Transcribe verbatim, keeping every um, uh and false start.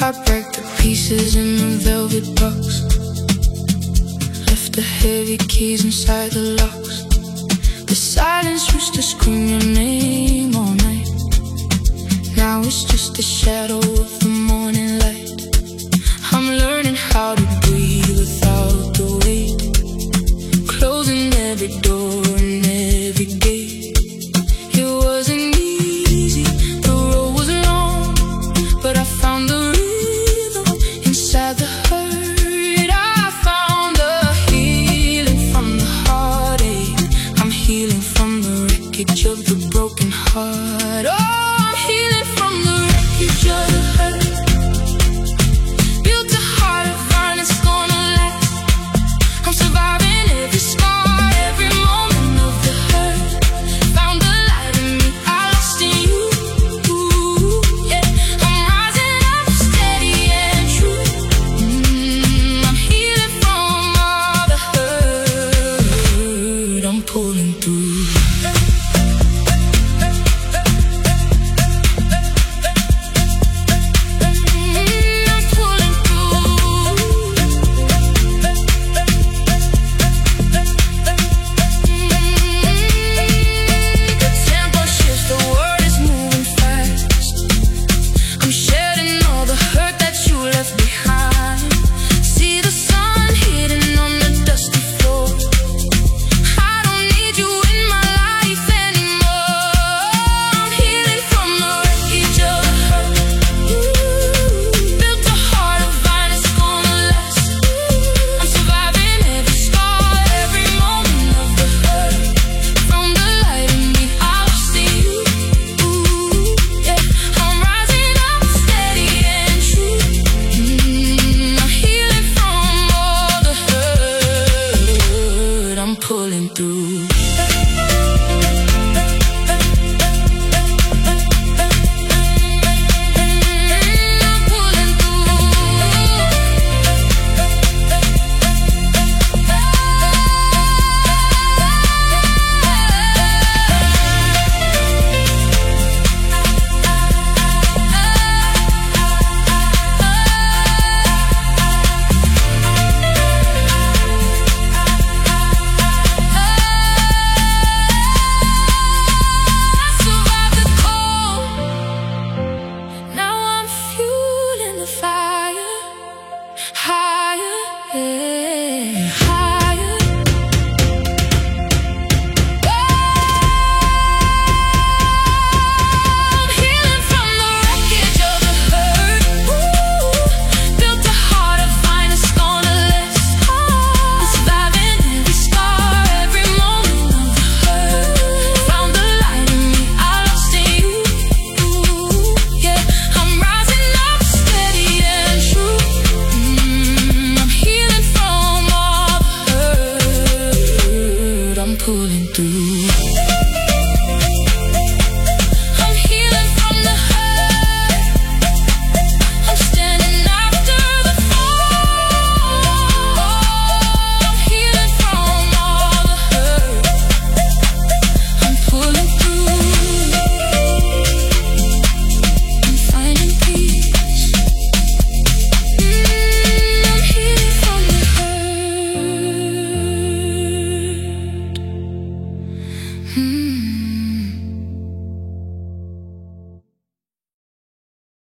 I break the pieces in a velvet box, left the heavy keys inside the locks. The silence used to scream your name all night. Now it's just the shadow of the morning light. I'm learning how to breathe without the weight, closing every door and every gate. It wasn't easy, the road was long, but I found the rhythm inside the hurt. I found the healing from the heartache. I'm healing from the wreckage of the broken heart. Oh, I'm healing from the wreckage of the hurt. Built a heart of iron, it's gonna last. I'm surviving every scar, every moment of the hurt. Found the light in me, I lost in you. Yeah, I'm rising up steady and true. Mm, I'm healing from all the hurt. I'm pulling through. The tempo shifts, the world is moving fast. I'm sharing